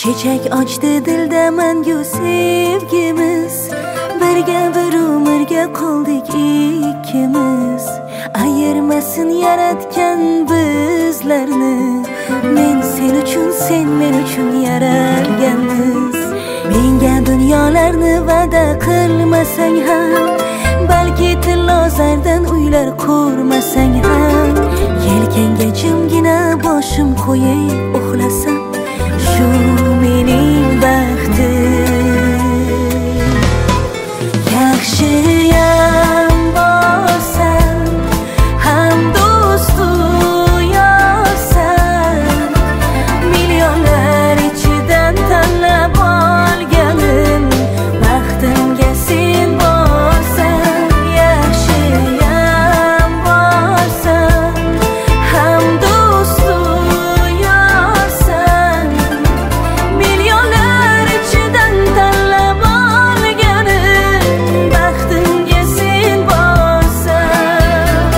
Çiçek açdı dilda mangu sevgimiz. Birga bir umrga qoldik ikkimiz. Ayırmasın yaratgan bizlarni. Men sen uchun, sen men uchun yaralganmiz. Menga dunyolarni va'da qilmasang ham, balki tillozardan uylar qurmasang ham, yelkangga jimgina boshim qo'yib uxlasam, shu mening baxtim. Yaxshiyam bo'lsam, ham do'stu yorsan, millionlar ichidan tanlab olganim, baxtimga sen bo'lsan. Yaxshiyam bo'lsam, ham do'stu yorsan, millionlar ichidan tanlab olganim, baxtimga sen bo'lsan.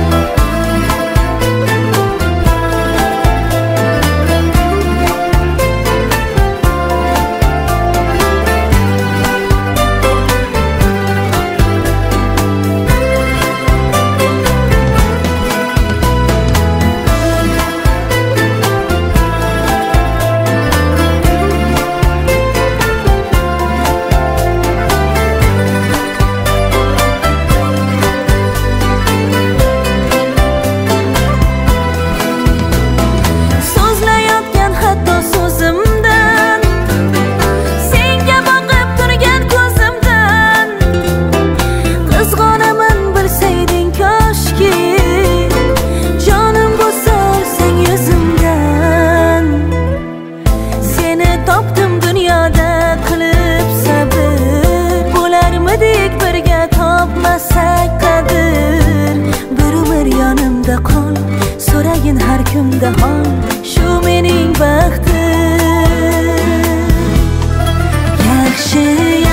So'zlayotgan hatto so'zimdan, senga boqib turgan ko'zimdan, qizg'onaman bilsayding koshki, jonim bo'lsa olsang yuzimdan. Seni topdim dunyoda qilib sabr, bo'larmidik birga topmasak qadr. Bir umr yonimda qol, so'ragin har kunda hol, shu mening baxtim. Yaxshi